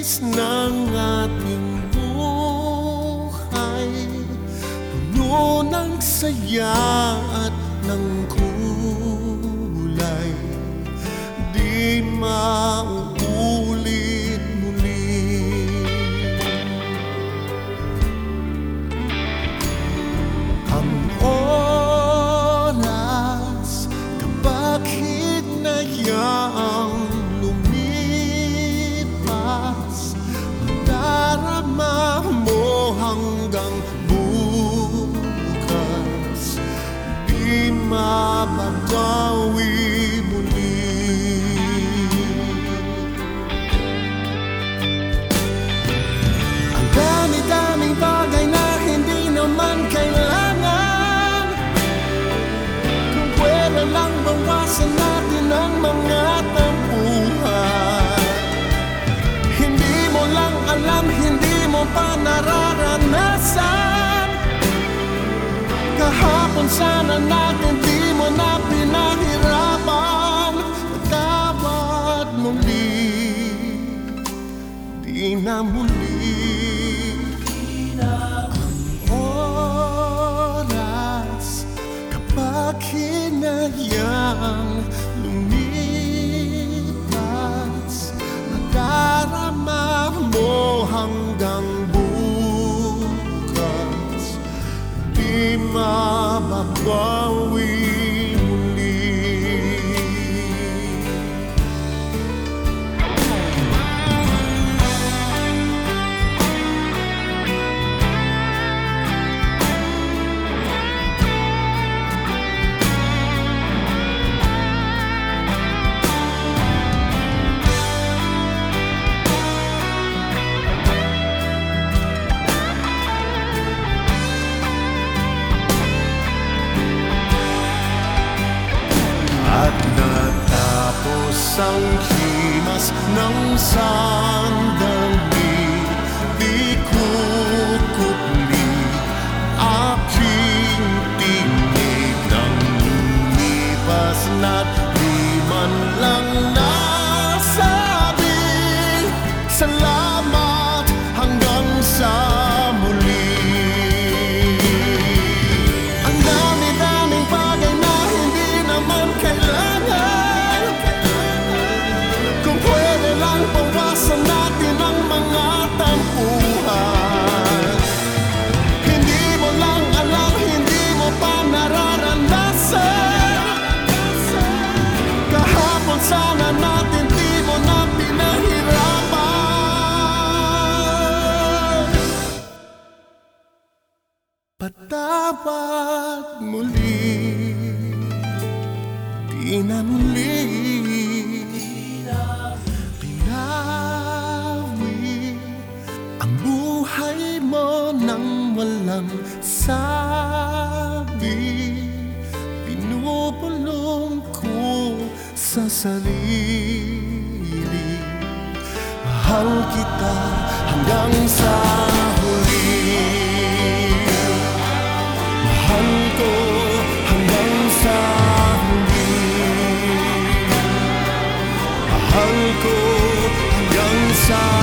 nais ng ating buhay, puno ng saya at ng kulay, di mauulit muli. Ang oras kapag hinayaang lumipas, madarama mo hanggang bukas, di mababawi muli. Ang dami-daming bagay na hindi naman kailangan, kung pwede lang bawasan natin ang mga tampuhan. Hindi mo lang alam, hindi mo pa nararanasan. Kahapon sana natin di mo na pinahirapan. Patawad muli, di na muli. Ang oras kapag hinayang lumipas, madarama mo hanggang bukas, di mababawi muli. At natapos ang himas ng sandali, di kukupli aking tinig ng lumipas na't di man lang nasabi salamat hanggang sa muli. Ang dami-daming bagay na hindi naman kailangan, kung pwede lang bawasan natin ang mga tampuhan. Hindi mo lang alam, hindi mo pa nararanasan. Kahapon sana natin di mo na pinahirapan. Patawad muli, di na muli. Pinawi ang buhay mo nang walang sabi. Pinupulong ko sa sarili, mahal kita hanggang sa huli. Mahal ko hanggang sa huli. Mahal ko hanggang sa